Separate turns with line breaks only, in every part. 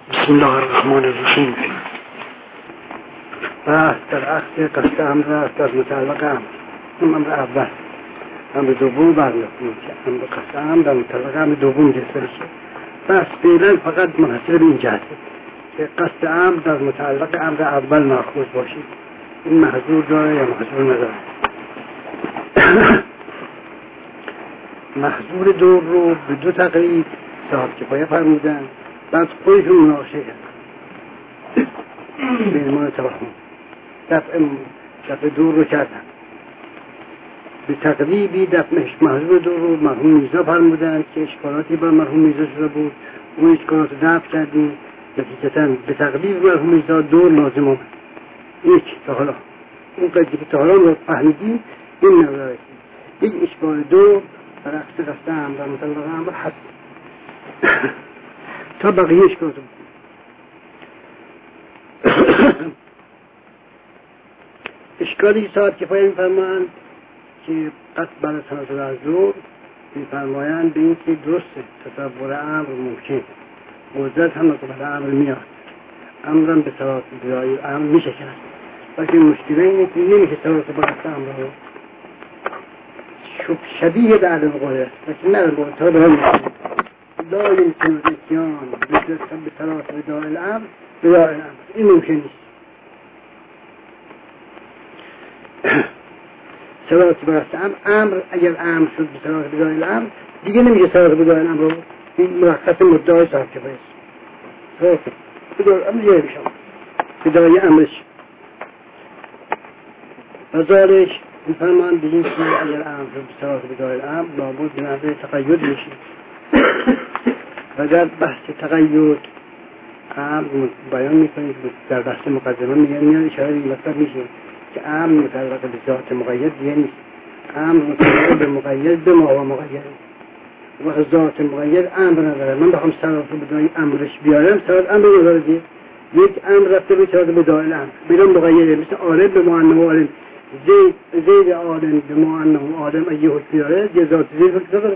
بسم الله الرحمن الرحیم. بحث در عقد قصد امر است از متعلق امر اول. امر دوم برمی‌آید که امر قصد امر در متعلق امر دوم گرفته شد. بس فعلا فقط منحصر به این جهت که قصد امر در متعلق امر اول مأخوذ باشید. این محظور داره یا محظور نداره. محظور دور رو به دو تقریب صاحب کفایه فرمودن، بعد خودشون مناقشه کردن به ایمان توهم دفع دور رو کردن. به تقریبی دفعش محظور دور رو مرحوم میرزا فرمودن که اشکالاتی بر مرحوم میرزا شده بود، اون اشکالات رو دفع کردیم. نتیجتاً به تقریب مرحوم میرزا دور لازم آمد. یک تا حالا اون قضیه که تا حالا رو فهمیدیم این نداره یک اشکال دور در عکس قصد امر در متعلق امر هست تا بقیه اشکالات رو اشکالی صاحب کفایه می‌فرمایند که قصد بر تناسل از دور می‌فرمایند به این که درسته تصور امر ممکن قدرت هم نقبل امر میاد، امرم به صلاح بدای امر میشه کرد، وقتی مشکل اینه که نمیشه صلاح با قصد امر رو شبیه به عدم قدرت وقتی نه به تا به هم میشه لا يمكن الاتيان بصلاح بدای الامر بدای الامر، این ممکن نیست. صلاح با قصد امر اگر امر شد به صلاح بدای الامر دیگه نمیشه صلاح بدای الامر رو. این مرخص مدعای صاحب کفایه است. بدای امر جایی بشم بدای امرش و ذالک میفرمان بگیم که اگر امر شد به صلاح بدای الامر لابد به نظر تقید میشه و در بحث تقید امر بیان میکنید در بحث مقدمه میاد اشاره این مطلب میشه که امر متعلق به ذات مقید یعنی امر متعلق به مقید به ما و مقید و ذات مقید امر نداره. من بخوام صلاح بدای امرش بیارم صلاح امر نداره دیگه. یک امر رفته به صلاح بدای الامر بدون مقیده، مثل عالم به معنی عالم، زید عالم به معنی عالم اگه حکم بیاره یه ذات زید حکم داره.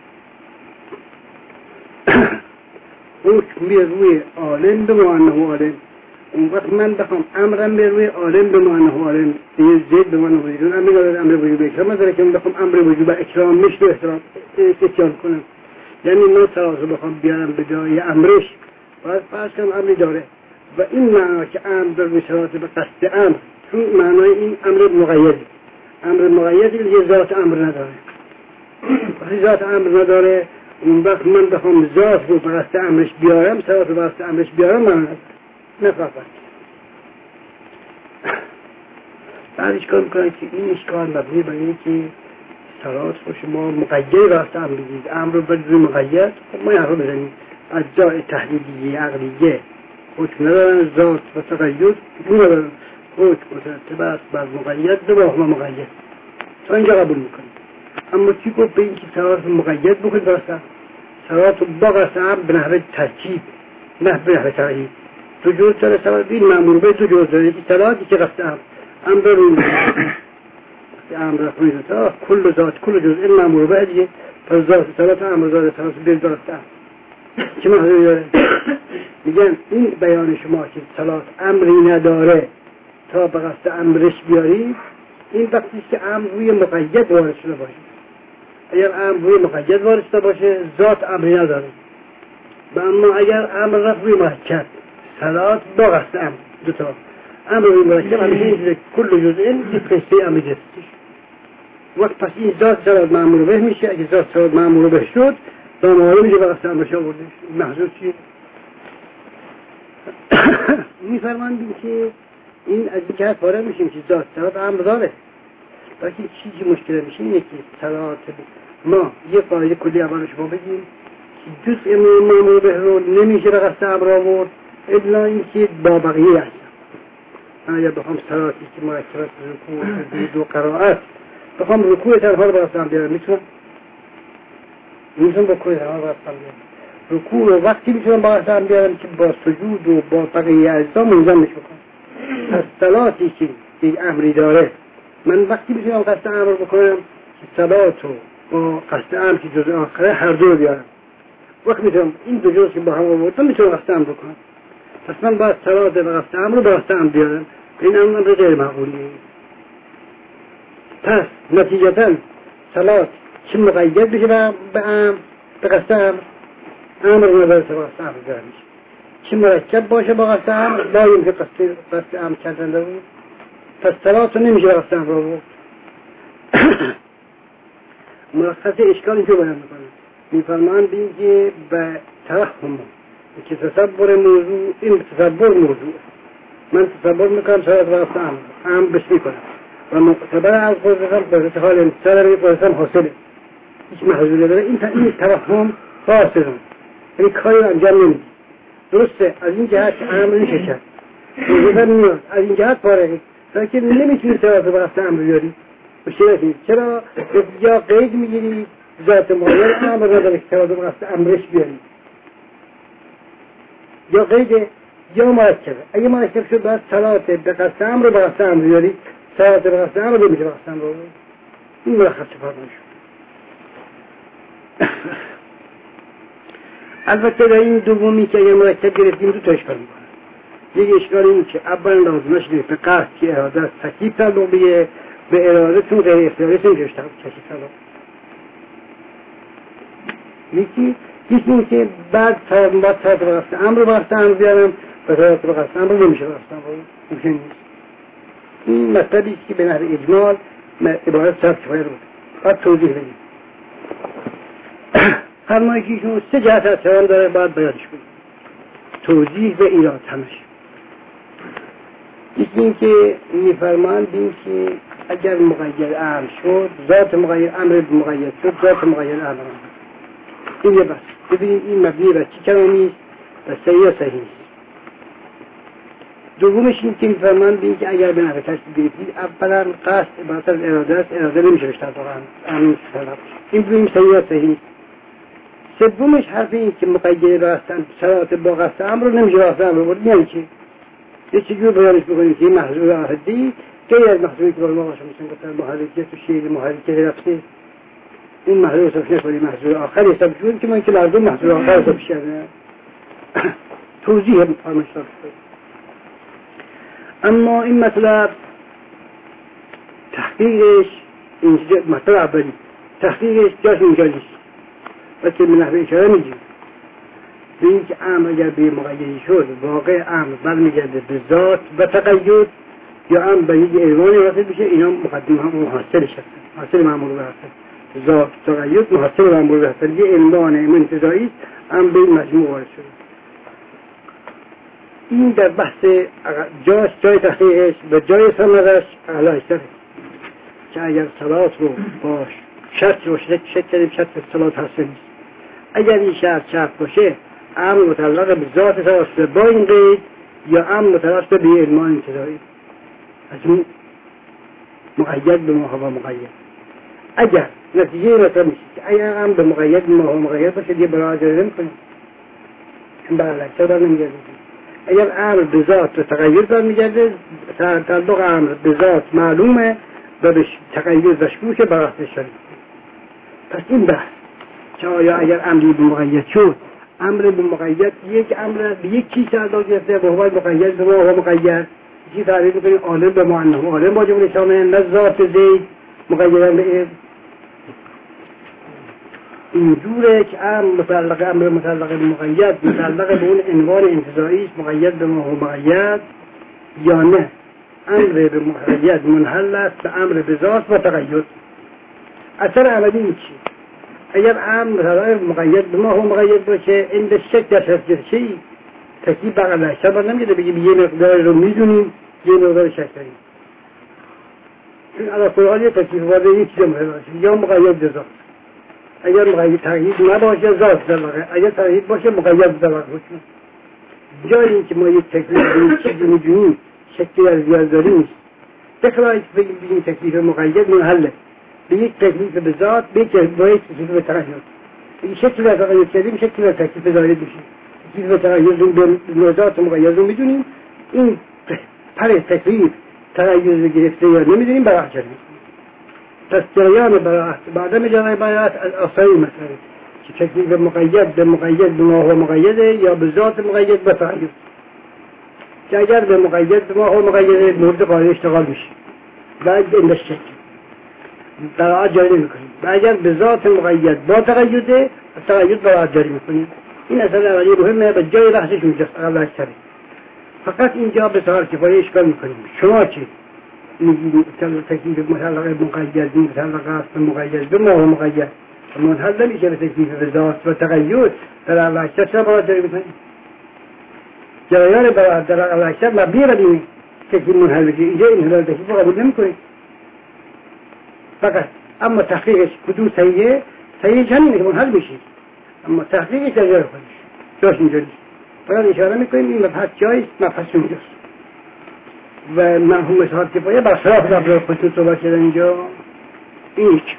حکم بیاره روی عالم به معنی عالم، اون وقت من بخوام امرم به روی عالم به معنی عالم یه زید به معنی وجود امر داره، امر وجود اکرام داره که من بخوام امر وجود اکرام مش رو احترام اتیان کنم، یعنی من صلاح رو بخوام بیارم به جای امرش باید فرض کنم امری داره و این معنا که امر در بسرات به قصد امر چون معنای این امر مقید، امر مقید یه ذات امر نداره. وقتی ذات امر نداره اون وقت من بخوام ذات رو به قصد امرش بیارم صلاح رو به قصد امرش بیارم من نفرد. بعد اشکال میکنن که این اشکال مبنی بر اینه که صلاح رو شما مقید قصد امر بگید، امر رو بدون مقید ما یه رو بزنیم اجزای تحلیلی عقلیه حکم ندارن، ذات و تقید حکم ندارن، حکم مترتب است بر مقید به ما مقید تا اینجا قبول میکنیم. اما چی گفت به این که صلاح مقید بکنید برسن صلاح با قصد امر به نحوه ترکیب نه به نحوه تقیید دو جور داره. صلاح این معمول به دو جور داره، یکی صلاح یکی قصد امر رو امر رفعی تا کل ذات کل جزء این معمول به دیگه پس ذات صلاح امر ذات صلاح به ذات چه معنی داره؟ میگن این بیان شما که صلاح امری نداره تا به قصد امرش بیاری این وقتی که امر روی مقید وارد شده باشه. اگر امر روی مقید وارد شده باشه ذات امری نداره و اما اگر امر رفت روی مرکب صلاح با قصد امر دوتا امر روی مرکب همیشه کل جزء یک قصه امری دستش وقت پس این ذات صلاح معمول به میشه. اگر ذات صلاح معمول به شد تا معلوم میشه به قصد امرش آوردش محضور چیه؟ میفرماندیم که این از این جهت پاره میشیم که ذات صلاح امر داره وقتی چیزی مشکل میشه اینه که صلاح ما یه قاعده کلی اول شما بگیم که جزء معمول به رو نمیشه به قصد امر آورد الا اینکه با بقیه هست. من اگر بخوام صلاحی که مرکب است رکوع دو قرائت بخوام رکوع تنها رو به قصد امر بیارم میتونم با رکوع تنها رو به قصد امر بیارم. رکوع رو وقتی میتونم با قصد امر بیارم که با سجود و با بقیه اجزا منظمش بکنم. پس صلاحی که یک امری داره من وقتی میتونم قصد امر بکنم که صلاة رو با قصد امر که جزء آخره هر دو رو بیارم. وقتی میتونم این دو جزء که با هم آوردم میتونم قصد امر بکنم پس من باید صلات به قصد امر رو به قصد امر بیارم. این امر غیر معقولیه. پس نتیجتا صلات چه مقید بشه به قصد امر نظر به قصد امر بیارم میشه، چه مرکب باشه با قصد امر دایم که قصد امر کردن رو. پس صلات رو نمیشه به قصد امر رو بود. ملخص اشکال اینجا بیان میکنه. میفرمان بین که به توهم که تصور موضوع، این تصور موضوع من تصور میکنم صلات به قصد امر بش میکنم و معتبر از قدرتم حال انتصال روی قدرتم حاصله، هیچ محضوری داره. این توهم فاسده، این کاری رو انجام نمیده. درسته از این جهت امر میشه کرد، از این جهت فارغی که نمیتونی صلات به قصد امر بیاری. مشکل چرا یا قید میگیری ذات معین امر نداره که صلات به قصد امرش بیاری، یا قید یا مرکبه. اگه مرکب شد باید صلات به قصد امر به قصد امر بیاری، صلات به قصد امر نمیشه به قصد امر. این ملخص فرمان شد. البته در این دومی که اگر مرکب گرفتیم دو تا اشکال میکنه. یک اشکال این که اولا لازمش نیست به قصد که اراده از تکلیف تعلق به اراده چون غیر اختیاری نمیشه تکلیف تعلق. یکی این که بعد صلات به قصد امر به قصد امر بیارم و صلات به قصد امر نمیشه به قصد امر، ممکن نیست. این مطلبی که به نحو اجمال عبارت صرف کفایه رو باید توضیح بدیم. فرمایی که ایشون سه جهت از سوال داره باید بیانش کنیم، توضیح و ایراد همش. یکی این که میفرماند این که اگر مقید امر شد ذات مقید امر مقید شد ذات مقید امر این یه بس. ببینید این مبنی بر چی کلامی است و صحیح و صحیح است. دومش این که میفرماند این که اگر به نحو تشبیه گرفتید اولا قصد عبارت از اراده است، اراده نمیشه بهش تعلق امر این ببینیم صحیح و صحیح. سومش حرف این که مقید هستن صلات با قصد امر رو نمیشه قصد امر برد. یعنی چی؟ یه چیزی بیانش بکنیم که این محضور آهدی غیر از محضوری که برای ما باشم مثل گفتن محرکیت و شیل محرکیت رفته این محضور حساب نکنیم، محضور آخر حساب شد که من که مردم محضور آخر حساب شده. توضیح فرمایش داد. اما این مطلب تحقیقش اینجا مطلب اولی تحقیقش جاش اینجا نیست و که من نحوه اشاره میگیم به این که امر اگر به مقیدی شد واقع امر برمیگرده به ذات و تقید یا امر به یک عنوانی واسه بشه. اینا مقدمه هم محصلش هستن، محصل معمول به هستن. ذات تقید محصل معمول به هستن، یه عنوان منتزاعی امر به این مجموع وارد شده. این در بحث جای تحقیقش و جای سمرش اعلایش داره که اگر صلات رو باش شرط رو شک کردیم شرط صلات هست نیست. اگر این شرط باشه امر متعلق به ذات صلات با این قید یا امر متعلق به علمان انتظاری از اون مقید به ماها و مقید. اگر نتیجه مثلا میشه که اگر امر به مقید به ماها و مقید باشه دیگه برای اجازه نمیکنیم، این برای لکتر بر نمیگرده. اگر امر به ذات و تغییر برمیگرده تعلق امر به ذات معلومه و به تغییر مشکوکه بر اصل شریف. پس این بحث که آیا اگر امری به مقید شد امر به مقید یک امر به یک چیز تعلق گرفته به هوای مقید به ما و مقید چیزی تعریف می‌کنیم عالم به معنی عالم با جمله شامل نه ذات زید مقیدن به علم. اینجوره که امر متعلق به مقید متعلق به اون عنوان انتزاعی است مقید به ما و مقید یا نه امر به مقید منحل است به امر به ذات و تقید. اثر عملی این چی؟ اگر امر متعلق به مقید به ما و مقید باشه این به شک در شرط چی؟ تکلیف بقیه شبر نمیده بگیم یه مقدار رو میدونیم یه مقدار شک داریم. این علا قرآن یه تکلیف واضح یه چیز مهم باشه یا مقید به ذات. اگر مقید تقیید نباشه ذات در واقع، اگر تقیید باشه مقید در واقع باشه. جای این که ما یک تکلیف به یک چیزی میدونیم شکلی از زیادداری نیست. بخواهید بگیم تکلیف مقید منحله به یک تکلیف به ذات به یک تکلیف به تقید. این شکلی از تقید کردیم شکلی از تکلیف ظاهری میشه. تکلیف به تقید به ذات مقید رو میدونیم، این پر تکلیف تقید گرفته یا نمیدونیم برای جریان. پس جریان برای بعدم جریان برایت از آثاری مسئله که تکلیف مقید به مقید به ما و مقیده یا به ذات مقید به تقید. که اگر به مقید ما او مقید مورد قاعده اشتغال میشه بعد اندش شکل قرائت جاری نمیکنیم و اگر به ذات مقید با تقیده تقید قرائت جاری میکنیم. این اصلا اولیه مهمه و جای بحثش اونجاست اقل اکثره. فقط اینجا به طور کفایه اشکال میکنیم. شما چی؟ تکلیف متعلق مقید متعلق است به مقید به ما مقید منحل نمیشه به تکلیف به ذات و تقید در اقل اکثر چرا قرائت جاری میکنیم؟ جریان برای در اقل اکثر مبنی بر اینه تکلیف منحل بشه. اینجا انحلال تکلیف رو قبول نمیکنیم فقط. اما تحقیقش کدوم صحیحه چنینه که منحل بشه، اما تحقیقش در جای خودش جاش اینجا نیست. فقط اشاره میکنیم این مبحث جاییست، مبحث اونجاست و مرحوم صاحب کفایه بر خلاف رفتار خودتون صحبت کردن اینجا. این یک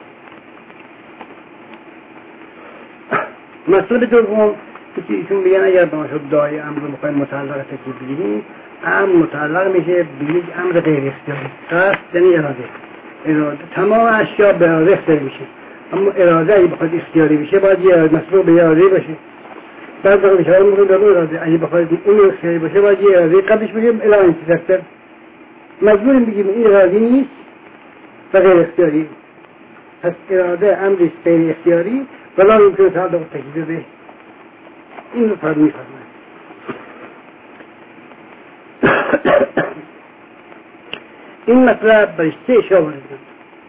مطلب دوم که ایشون بگن اگر به ما شد دعای امر رو بخوایم متعلق تکلیف بگیریم، امر متعلق میشه به یک امر غیر اختیاری. قصد یعنی اراده تمام اشیا به اراده اختیاری میشه، اما اراده اگه بخواد اختیاری بشه باید یه مسئول به اراده باشه. بعد در اشاره میکنیم در اراده اگه بخواد اون اختیاری باشه باید یه اراده قبلش بگیم الا انتظر مجبوریم بگیم این اراده نیست و غیر اختیاری. پس اراده امری غیر اختیاری ولی یمکن تعلق تکلیف به این رو فرد میفرماید. این مطلب برای سه اشکال وارد شد.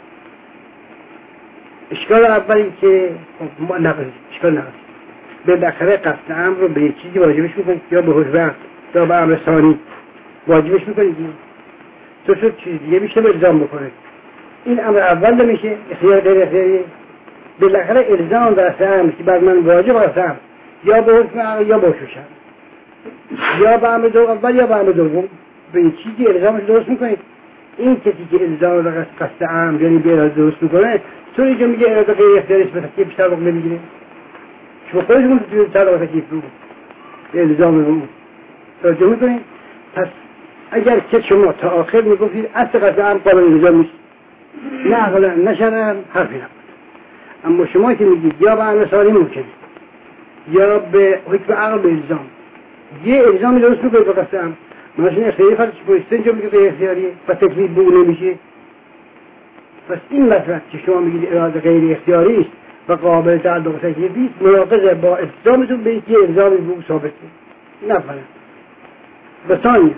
اشکال اولی که ما نقضیم، اشکال نقضیم بالاخره قصد امر رو به یک چیزی واجبش میکنید یا به حضور یا به امر ثانی واجبش میکنید تو شد چیز دیگه میشه به الزام بکنه. این امر اول نمیشه اختیار غیر اختیاری. بالاخره الزام در امر که بر من واجب هستم یا به حکم یا به حکم یا به امر اول یا به امر دوم به یک چیزی الزامش درست میکنید. این کسی که الزام در قصد امر یعنی به اراده درست میکنه چون اینجا میگه اراده غیر اختیاریش به تکلیف تعلق نمیگیره. شما خودتون توی تعلق تکلیف رو الزام رو توجه میکنید. پس اگر که شما تا آخر میگفتید اصل قصد امر قابل الزام نیست نه عقلا نه شرعا حرفی نبود، اما شما که میگید یا به امر ثانی ممکنه یا به حکم عقل به الزام یه الزامی درست میکنید به قصد امر ماشین اختیاری فرض کنید اینجا میگه غیر اختیاریه و تکلیف به اون نمیشه. پس این مطلب که شما میگید اراده غیر اختیاری است و قابل تعلق تکلیفی است مناقض با الزامتون به اینکه الزامی به اون ثابته. نفرم بسانی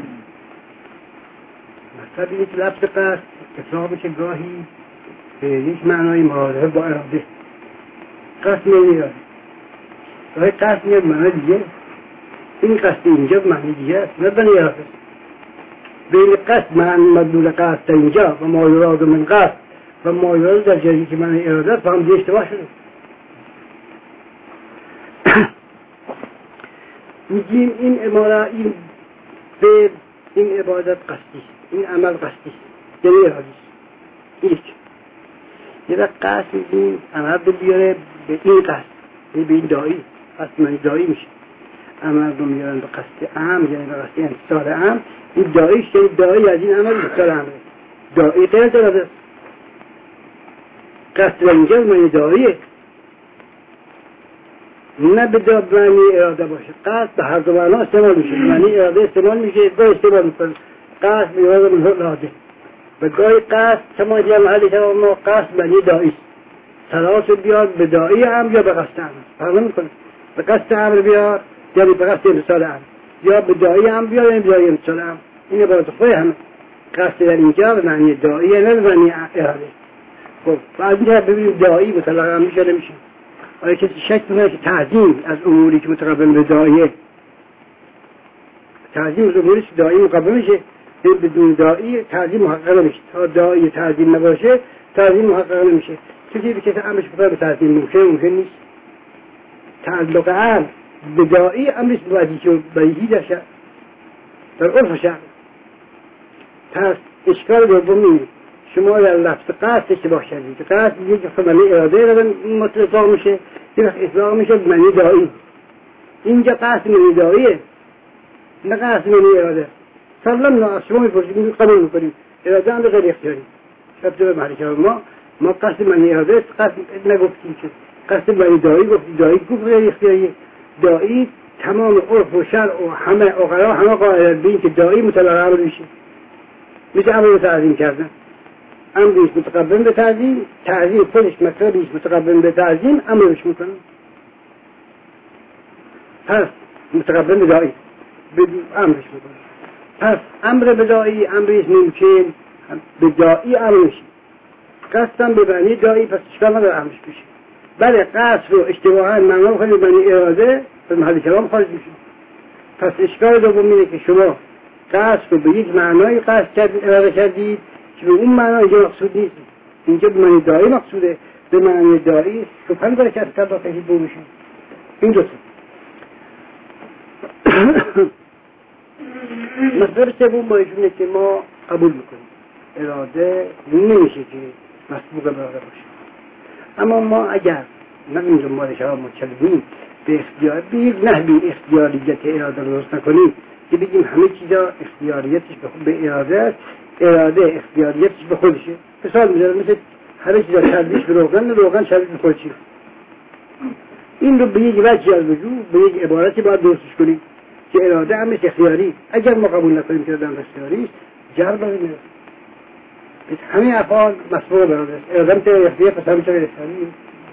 مطلب اینه که لفظ قصد اطلاق میشه گاهی به یک معنای مرادفه با اراده. قصد میاد گاهی قصد میاد معنی دیگه. این قصد اینجا معنی دیگه است نه بنی اراده. بین قصد معنی مدلول قصد تا اینجا و ما یراد من قصد و ما یراد در جایی که معنی اراده است فهم دیگه اشتباه شده. میگیم این اماره این به این عبادت قصدی این عمل قصدی یعنی ارادی است. یک وقت قصد میگیم عمل رو بیاره به این قصد یعنی به این دایی قصد معنی دایی میشه. عمل رو میارن به قصد عام یعنی به قصد انتصال عام. این داییش یعنی دایی از این عمل انتصال عامه. دایی غیر از اراده قصد اینجا معنی داییه نه به معنی اراده باشه. قصد به هر دو معنا استعمال میشه. معنی اراده استعمال میشه گاهی استعمال میکنه قصد به اراده من اراده و گاهی قصد کما که محلی تمام ما قصد معنی دایی است. سلاس بیاد به دایی امر یا به قصد امر فرق نمیکنه. به قصد امر بیاد یعنی به قصد امتصال امر یا به دایی امر بیاد یعنی به دایی امتصال امر. این عبارت خود همه قصد در اینجا به معنی دایی نه به معنی اراده. خب بعد اینجا ببینیم دایی مطلق امر میشه نمیشه. آیا کسی شک کنه که تعظیم از اموری که متقابل به داییه تعظیم از اموری که دایی مقابل میشه بدون دایی تعظیم محقق نمیشه. تا دایی تعظیم نباشه تعظیم محقق نمیشه. کسی که امرش بخواه به تعظیم ممکن نیست. تعلق امر به دایی امرش بدیهی در شرع در عرف شرع. پس اشکال دومی شما در لفظ قصد اشتباه کردید. قصد یک معنی اراده رو مطلق میشه یک اطلاق میشه به معنی دایی. اینجا قصد معنی داییه نه قصد معنی اراده. سلام نه از شما میپرسید قبول میکنیم اراده هم غیر اختیاری شبت به محلی که ما قصد معنی اراده قصد نگفتیم که قصد معنی دایی گفتیم دایی گفت غیر اختیاریه. دایی تمام عرف و شرع و همه عقلا همه قائل به این که داعی مطلق امر میشه، میشه امر تعظیم کردن. امریش متقبل به تعظیم، تعظیم خودش مطلبیش متقبل به تعظیم، امرش میکنه. پس متقبل به داعی امرش میکنه. پس امر به داعی امریش ممکن به داعی امر میشه. قصدم به معنی داعی، پس اشکال نداره امرش میشه. بله قصد رو اشتباها معنا میکنه به معنی اراده، به محل کلام خارج میشه. پس اشکال دوم اینه که شما قصد رو به یک معنای قصد کردید، اراده کردید که به اون معنا اینجا مقصود نیست. اینجا به معنی داعی مقصوده، به معنی داعی شبهه داره که از کار باقی دو میشه. این دوتا. مطلب سوم با ایشونه که ما قبول میکنیم اراده نمیشه که مسبوق به اراده باشه. اما ما اگر نقیم دنبال شما متشددین به اختیار به یک نحوی اختیاریت اراده رو درست نکنیم که بگیم همه چیزا اختیاریتش به اراده است، اراده اختیاریتش به خودشه. مثال میذارم مثل همه چیزا شرطش به روغن شرطش به خودشه. این رو به یک وجهی از وجود به یک عبارتی باید درستش کنیم که اراده همش اختیاری. اگر ما قبول نکنیم که اراده هم اختیاری است، جر باید میاد. همه افعال مسبوق به اراده است. اراده هم تغییر اختیاری، پس همه تغییر اختیاری.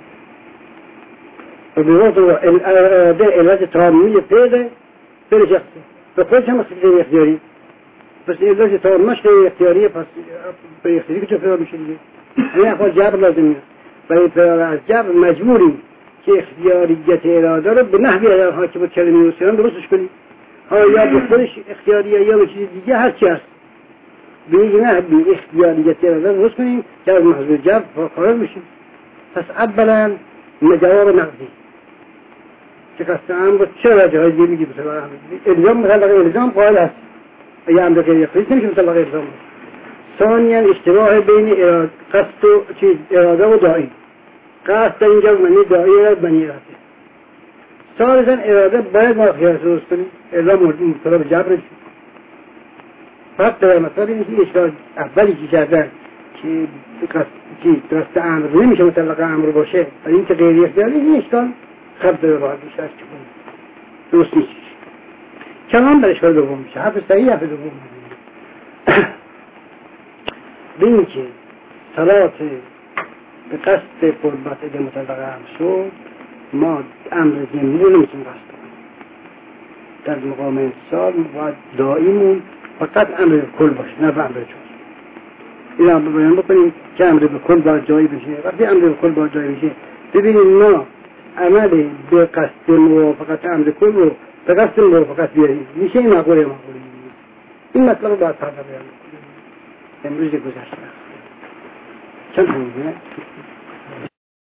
و به اراده علت تامی فعل شخصی و خودش هم تغییر اختیاری. پس علت تامش تغییر اختیاری، پس به اختیاری که چه میشه دیگه. همه افعال جبر لازم میاد. برای فرار از جبر مجبوریم که اختیاریت اراده رو به نحوی اگر حاکم کلمه رسولان درستش کنیم. یا به خودش اختیاریه یا به چیز دیگه هر چی هست به یک نحوی اختیاریت اراده درست کنیم که از محضور جبر خارج میشیم. پس اولا جواب نقضی که قصد امر چه وجه های دیگه میگی بسیار الزام مطلق الزام قائل هست. اگه امر غیر اختیاری نمیشه مطلق الزام. ثانیا اشتباه بین قصد و اراده و داعی. قصد اینجا معنی داعی اراده بنی اراده. ثالثا اراده باید ما خیال درست کنیم. اعلام مطلب جبر شد. فقط در مطلب این که اشکال اولی که کردن که قصد امر نمیشه مطلق امر باشه و این که غیر اختیاری این اشکال خب داره باید بیشتر چه کنیم درست نیست. کلام در اشکال دوم میشه. حرف صحیح حرف دوم میشه به این که صلات به قصد قربت اگه مطلق امر شد ما امر زمینی رو نمیتونیم قصد کنیم. در مقام اتصال باید دائمون فقط امر کل باشه نه به امر جز. این امر بیان بکنیم که امر به کل باید جایی بشه. وقتی امر به کل باید جایی بشه ببینیم ما عمل به قصد موافقت امر کل رو به قصد موافقت بیاریم میشه این معقوله این مطلب رو باید فردا بیان بکنیم. امروز گذشته چند همونه